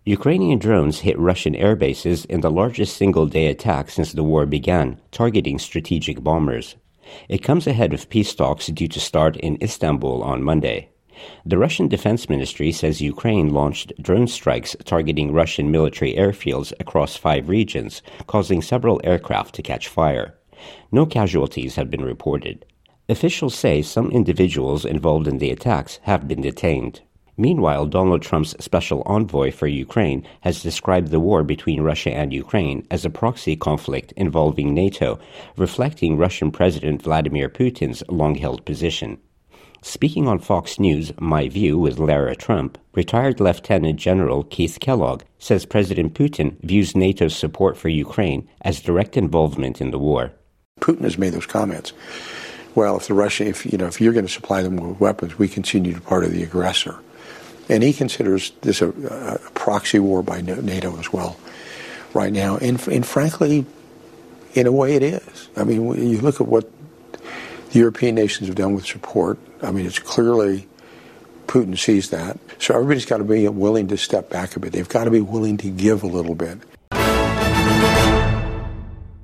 Ukrainian drones hit Russian air bases in the largest single-day attack since the war began, targeting strategic bombers. It comes ahead of peace talks due to start in Istanbul on Monday. The Russian Defense Ministry says Ukraine launched drone strikes targeting Russian military airfields across 5 regions, causing several aircraft to catch fire. No casualties have been reported. Officials say some individuals involved in the attacks have been detained. Meanwhile, Donald Trump's special envoy for Ukraine has described the war between Russia and Ukraine as a proxy conflict involving NATO, reflecting Russian President Vladimir Putin's long-held position. Speaking on Fox News' My View with Lara Trump, retired Lieutenant General Keith Kellogg says President Putin views NATO's support for Ukraine as direct involvement in the war. Putin has made those comments. Well, if you're going to supply them with weapons, we continue to be part of the aggressor. And he considers this a proxy war by NATO as well right now. And frankly, in a way it is. I mean, you look at what the European nations have done with support. I mean, it's clearly Putin sees that. So everybody's got to be willing to step back a bit. They've got to be willing to give a little bit.